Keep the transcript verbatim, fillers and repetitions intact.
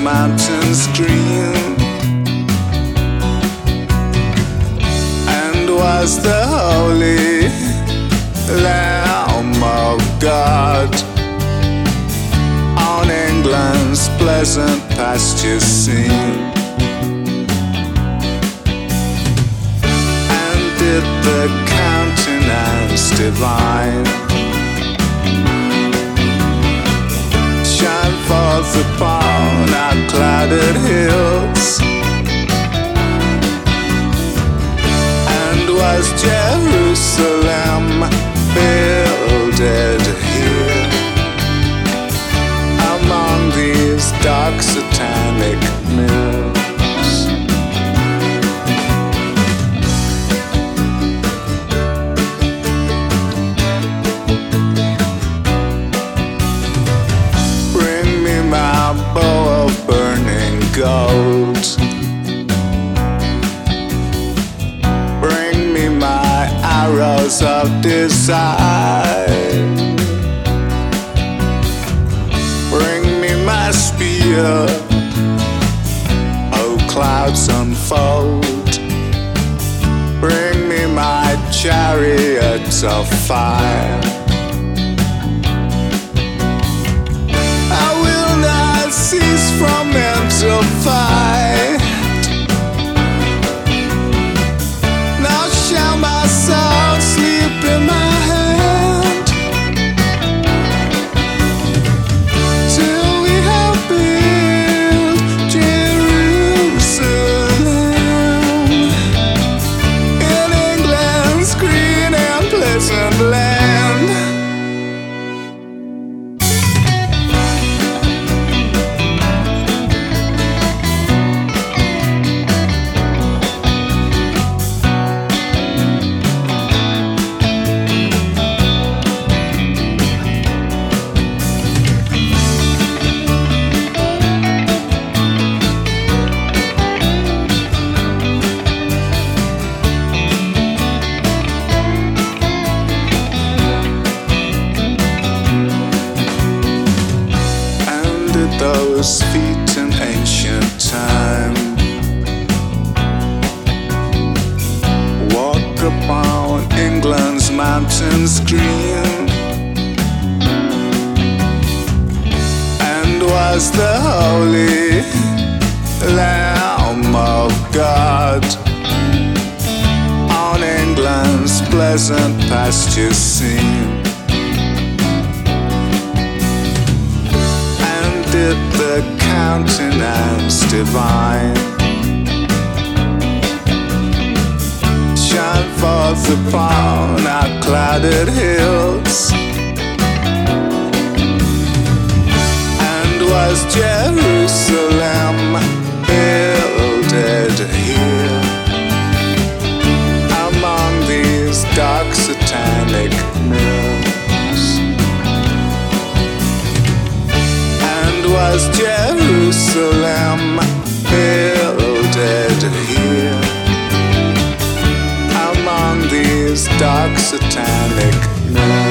mountains green, and was the holy Lamb of God on England's pleasant pastures seen. And did the countenance divine shine forth upon our clouded hills? And was Jerusalem builded here among these dark satanic mills? Bring me my bow of burning gold, bring me my arrows of desire, bring me my spear, oh clouds unfold, bring me my chariots of fire. I will not cease from mental fight, now shall my soul sleep in my hand, till we have built Jerusalem in England's green and pleasant land. Those feet in ancient time walk upon England's mountains green, and was the holy Lamb of God on England's pleasant pastures seen. Did the countenance divine shine forth upon our clouded hills? And was Jerusalem builded here among these dark satanic mills? Was Jerusalem builded here among these dark satanic mills?